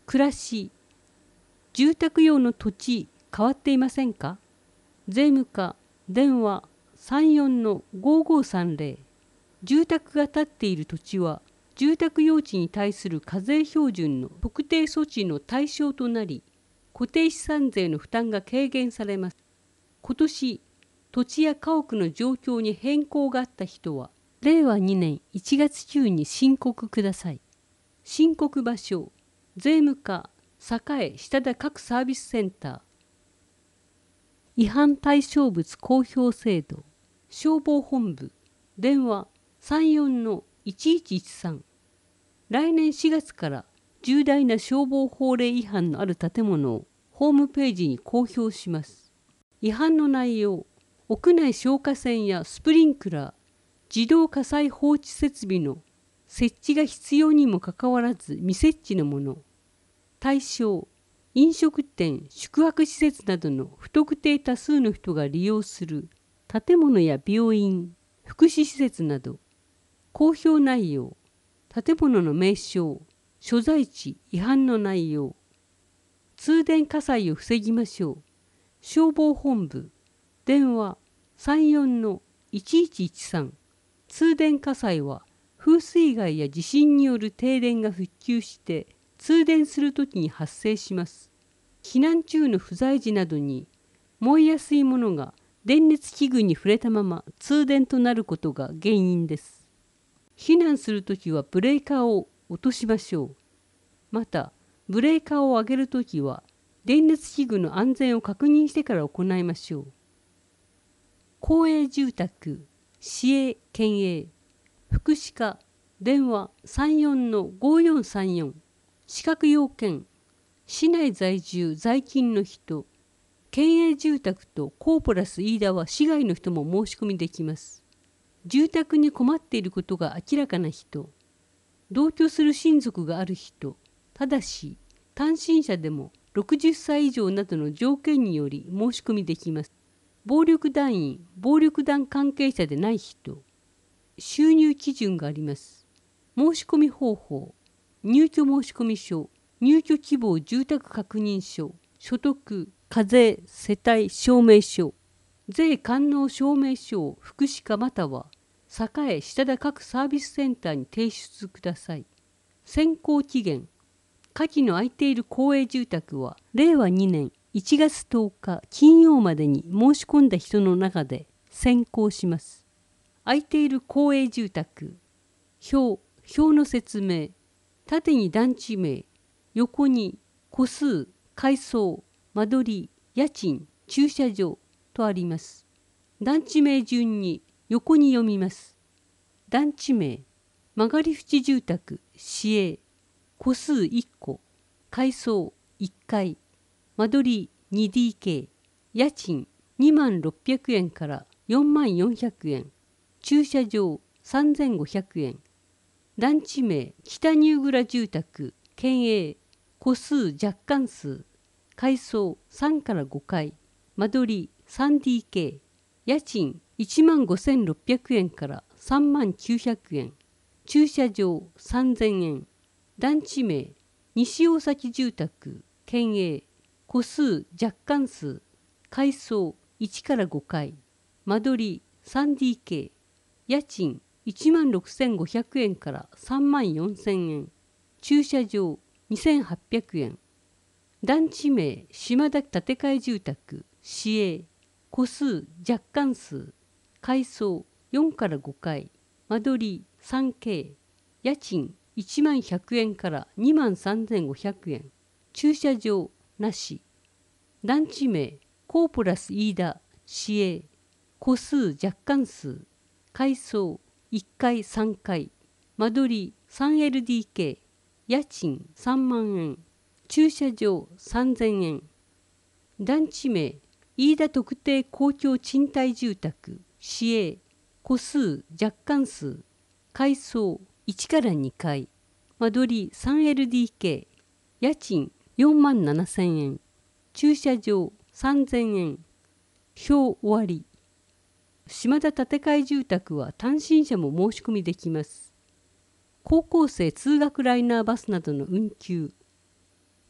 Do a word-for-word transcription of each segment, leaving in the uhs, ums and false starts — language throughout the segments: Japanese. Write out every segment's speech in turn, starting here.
暮らし、住宅用の土地変わっていませんか？税務課、電話 さんよんのごごさんぜろ。住宅が建っている土地は、住宅用地に対する課税標準の特定措置の対象となり、固定資産税の負担が軽減されます。今年、土地や家屋の状況に変更があった人は、れいわにねんいちがつ中に申告ください。申告場所、税務課、栄下田各サービスセンター。違反対象物公表制度、消防本部、電話 さんよんのいちいちいちさん。来年しがつから重大な消防法令違反のある建物をホームページに公表します。違反の内容、屋内消火栓やスプリンクラー、自動火災報知設備の設置が必要にもかかわらず未設置のもの。対象、飲食店、宿泊施設などの不特定多数の人が利用する建物や病院、福祉施設など。公表内容、建物の名称、所在地、違反の内容。通電火災を防ぎましょう。消防本部、電話 さんよんのいちいちいちさん。通電火災は風水害や地震による停電が復旧して通電するときに発生します。避難中の不在時などに燃えやすいものが電熱器具に触れたまま通電となることが原因です。避難するときはブレーカーを落としましょう。また、ブレーカーを上げるときは電熱器具の安全を確認してから行いましょう。公営住宅、市営、県営、福祉課、電話 さんよんのごよんさんよん。資格要件、市内在住在勤の人、県営住宅とコーポラス飯田は市外の人も申し込みできます。住宅に困っていることが明らかな人、同居する親族がある人、ただし単身者でもろくじゅっさい以上などの条件により申し込みできます。暴力団員、暴力団関係者でない人、収入基準があります。申し込み方法、入居申込書、入居希望住宅確認書、所得、課税、世帯証明書、税完納証明書を福祉課または栄下田各サービスセンターに提出ください。選考期限、下記の空いている公営住宅はれいわにねんいちがつとおか金曜までに申し込んだ人の中で選考します。空いている公営住宅、表、表の説明、縦に団地名、横に戸数、階層、間取り、家賃、駐車場とあります。団地名順に横に読みます。団地名、曲がり縁住宅、市営、戸数いっこ、階層いっかい、間取り にディーケー、家賃にまんろっぴゃくえんからよんまんよんひゃくえん、駐車場さんぜんごひゃくえん、団地名北ニューグラ住宅、県営、戸数若干数、階層さんからごかい、間取り さんディーケー、家賃いちまんごせんろっぴゃくえんからさんまんきゅうひゃくえん、駐車場さんぜんえん、団地名西大崎住宅、県営、戸数若干数、階層いちからごかい、間取り さんディーケー、家賃いちまんろくせんごひゃくえんからさんまんよんせんえん、駐車場にせんはっぴゃくえん、団地名島田建て替え住宅、市営、戸数若干数、階層よんからごかい、間取り スリーケー、家賃いちまんひゃくえんからにまんさんぜんごひゃくえん、駐車場なし、団地名コーポラス飯田、市営、戸数若干数、階層いっかいさんがい、間取り スリーエルディーケー、家賃さんまんえん、駐車場さんぜんえん、団地名飯田特定公共賃貸住宅、市営、戸数若干数、階層いちからにかい、間取り スリーエルディーケー、家賃よんまんななせんえん、駐車場さんぜんえん、表終わり。島田建て替え住宅は単身者も申し込みできます。高校生通学ライナーバスなどの運休。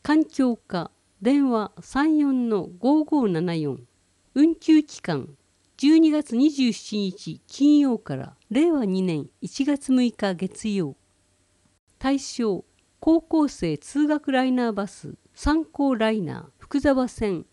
環境課電話 さんよんのごごななよん。運休期間じゅうにがつにじゅうしちにち金曜かられいわにねんいちがつむいか月曜。対象高校生通学ライナーバス三高ライナー福沢線